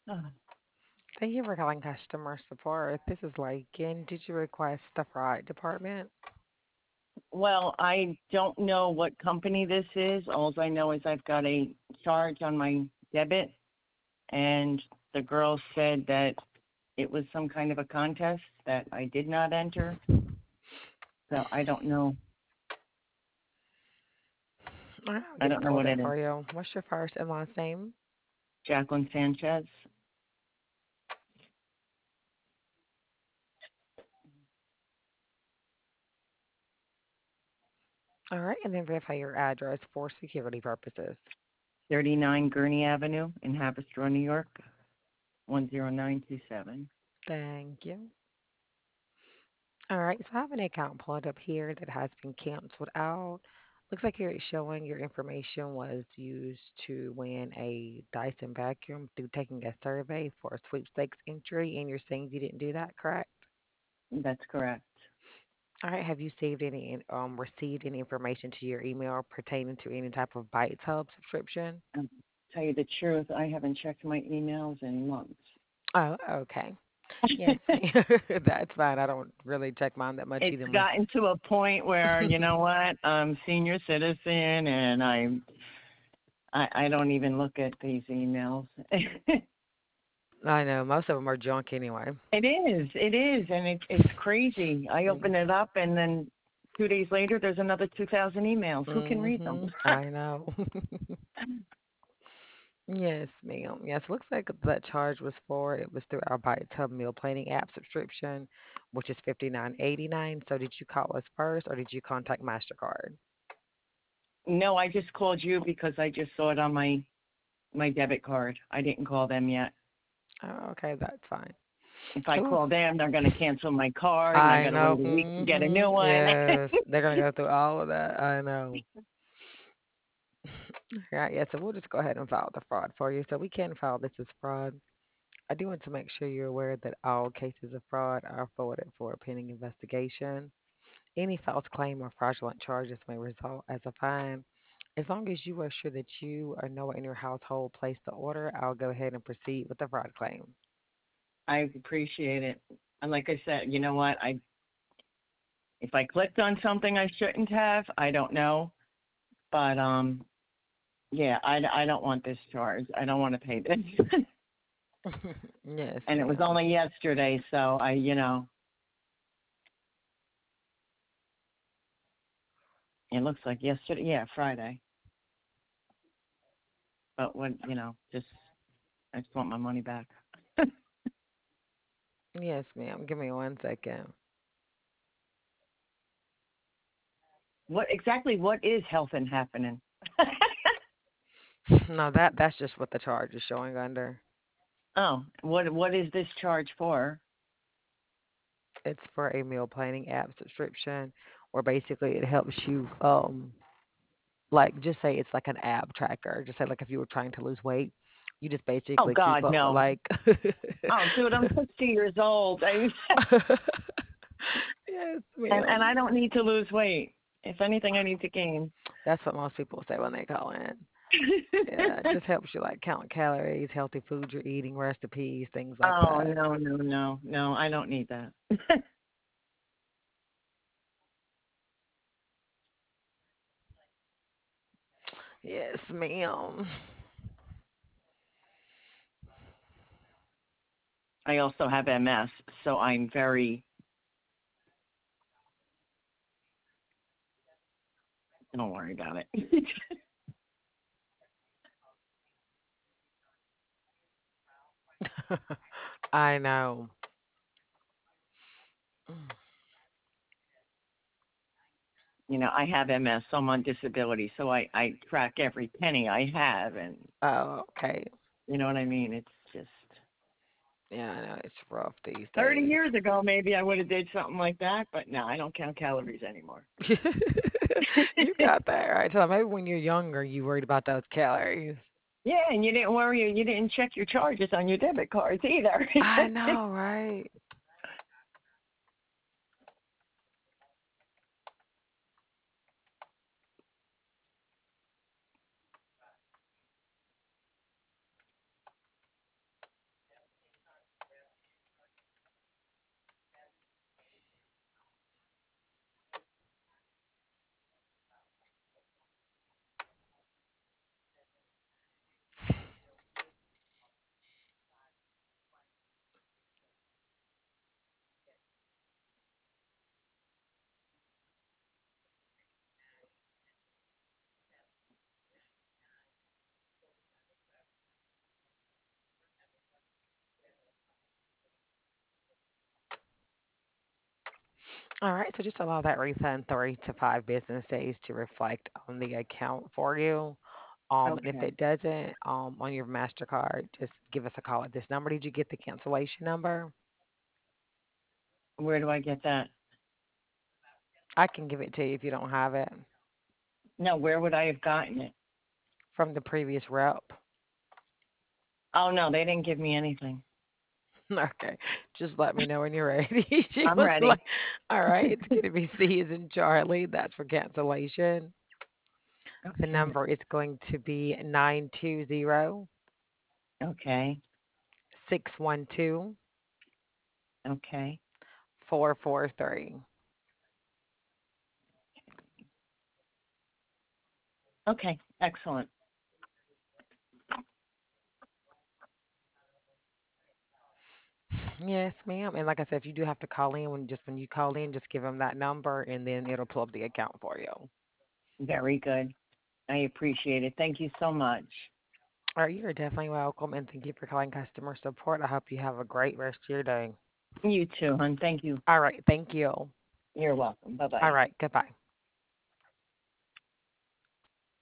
Uh, Thank you for calling customer support. This is Lakin. Did you request the fraud department? Well, I don't know what company this is. All I know is I've got a charge on my debit, and the girl said that it was some kind of a contest that I did not enter. So I don't know. All right, I'll I get it don't know pulled what up it is. for you. What's your first and last name? Jacqueline Sanchez. All right, and then verify your address for security purposes. 39 Gurney Avenue in Haverstraw, New York, 10927. Thank you. All right, so I have an account pulled up here that has been canceled out. Looks like you're showing your information was used to win a Dyson vacuum through taking a survey for a sweepstakes entry, and you're saying you didn't do that, correct? That's correct. All right, have you saved any, received any information to your email pertaining to any type of Bites Hub subscription? Tell you the truth, I haven't checked my emails in months. Oh, okay. Yes, ma'am. That's fine. I don't really check mine that much It's either. gotten to a point where, you know what, I'm senior citizen and I don't even look at these emails. I know most of them are junk anyway. It is, and it's crazy. I open it up, and then 2 days later, there's another 2,000 emails. Who can read them? I know. Yes, ma'am. Yes, looks like that charge was for it was through our Bites Hub meal planning app subscription, which is 59.89. So did you call us first or did you contact MasterCard? No, I just called you because I just saw it on my debit card. I didn't call them yet. Oh, okay, that's fine. If I So call them, they're going to cancel my card, and I I got to wait know. a week to get a new one. Yes, they're gonna go through all of that. I know. Right. Yeah. So we'll just go ahead and file the fraud for you. So we can file this as fraud. I do want to make sure you're aware that all cases of fraud are forwarded for a pending investigation. Any false claim or fraudulent charges may result as a fine. As long as you are sure that you or no one in your household placed the order, I'll go ahead and proceed with the fraud claim. I appreciate it. And like I said, you know what? If I clicked on something I shouldn't have, I don't know. But yeah, I don't want this charge. I don't want to pay this. Yes, And it was ma'am. only yesterday, so it looks like yesterday, yeah, Friday. But what, just I just want my money back. Yes, ma'am. Give me 1 second. What is health and happening? No, that's just what the charge is showing under. Oh, what is this charge for? It's for a meal planning app subscription, where basically it helps you, like just say it's like an app tracker. Just say like if you were trying to lose weight, you just Oh basically keep God, up with no. like. Oh, dude, I'm 60 years old. Yes, and ma'am. I don't need to lose weight. If anything, I need to gain. That's what most people say when they call in. Yeah, it just helps you like count calories, healthy food you're eating, recipes, things like Oh that. no, no, no, no! I don't need that. Yes, ma'am. I also have MS, so I'm very. Don't worry about it. I know. I have MS, so I'm on disability, so I track every penny I have, and Oh, okay. you know what I mean. It's just Yeah, I know it's rough these 30 days. years ago, maybe I would have did something like that, but no, I don't count calories anymore. You got that right. So maybe when you're younger, you worried about those calories. Yeah, and you didn't worry, you didn't check your charges on your debit cards either. I know, right? All right, so just allow that refund 3 to 5 business days to reflect on the account for you. And if Okay. it doesn't, on your MasterCard, just give us a call at this number. Did you get the cancellation number? Where do I get that? I can give it to you if you don't have it No, where would I have gotten it? from the previous rep. Oh no, they didn't give me anything. Okay, just let me know when you're ready. She I'm was like, ready. all right, it's going to be C as in Charlie. That's for cancellation. The Okay. number is going to be 920 Okay. 612 Okay. 443. Okay. Excellent. Yes, ma'am. And like I said, if you do have to call in, when you call in, just give them that number and then it'll pull up the account for you. Very good. I appreciate it. Thank you so much. All right, you're definitely welcome, and thank you for calling customer support. I hope you have a great rest of your day. You too, hon. Thank you. All right, thank you. You're welcome. Bye All bye. right, goodbye.